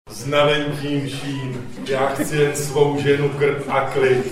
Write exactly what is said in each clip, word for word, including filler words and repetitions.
Znalem tím vším, já chci jen svou ženu, krb a klid.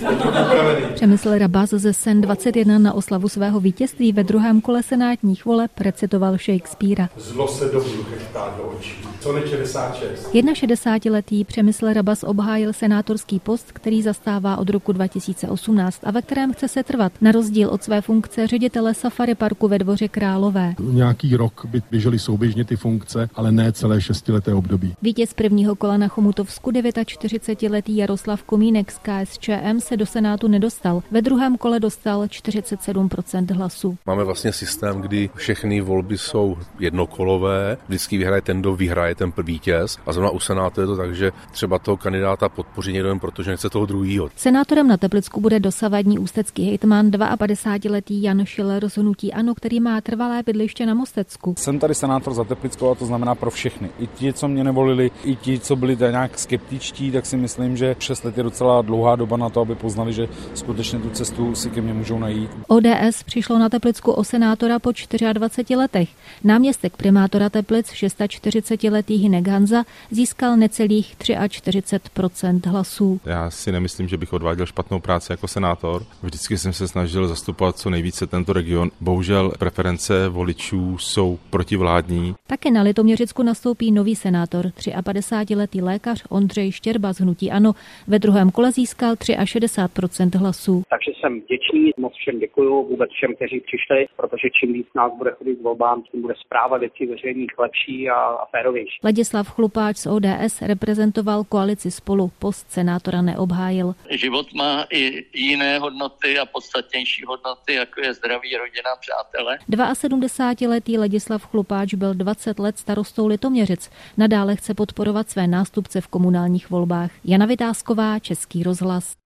Přemysl Rabas ze Sen dvacet jedna na oslavu svého vítězství ve druhém kole senátních voleb recitoval Shakespearea. Zlo se dobru chechtá do očí. Co ne šedesát šest. šedesátiletý Přemysl Rabas obhájil senátorský post, který zastává od roku dva tisíce osmnáct a ve kterém chce setrvat, na rozdíl od své funkce ředitele safari parku ve Dvoře Králové. Nějaký rok by běžely souběžně ty funkce, ale ne celé šestileté období. Vítěz prvního kola na Chomutovsku čtyřicetiletý Jaroslav Komínek z K S Č M se do Senátu nedostal. Ve druhém kole dostal čtyřicet sedm procent hlasů. Máme vlastně systém, kdy všechny volby jsou jednokolové, vždycky vyhraje ten, kdo vyhraje ten vítěz. A zrovna u Senátu je to tak, že třeba toho kandidáta podpoří někdo jen proto, že nechce toho druhýho. Senátorem na Teplicku bude dosavadní ústecký hejtman padesátidvouletý Jan Schiller z hnutí ANO, který má trvalé bydliště na Mostecku. Jsem tady senátor za Teplickou a to znamená pro všechny. I ti, co mě nevolili, i ti, co byli nějak skeptičtí, tak si myslím, že šest let je docela dlouhá doba na to, aby poznali, že skutečně tu cestu si ke mně můžou najít. O D S přišlo na Teplicku o senátora po dvaceti čtyřech letech. Náměstek primátora Teplic čtyřicetišestiletý Hynek Hanza získal necelých čtyřicet tři procent hlasů. Já si nemyslím, že bych odváděl špatnou práci jako senátor. Vždycky jsem se snažil zastupovat co nejvíce tento region. Bohužel preference voličů jsou protivládní. Také na Litoměřicku nastoupí nový senátor, padesátitříletý lékař Ondřej Štěrba z hnutí ANO. Ve druhém kole získal šedesát tři procent hlasů. Takže jsem vděčný, moc všem děkuju, vůbec všem, kteří přišli, protože čím víc nás bude chodit k volbám, tím bude správa věcí veřejných lepší a, a férovější. Ladislav Chlupáč z O D S reprezentoval koalici Spolu, post senátora neobhájil. Život má i jiné hodnoty a podstatnější hodnoty, jako je zdraví, rodina, přátelé. sedmdesátiletý Ladislav Chlupáč byl dvacet let starostou Litoměřic. Nadále chce podporovat své nástupce v komunálních volbách. Jana Vytázková, Český rozhlas.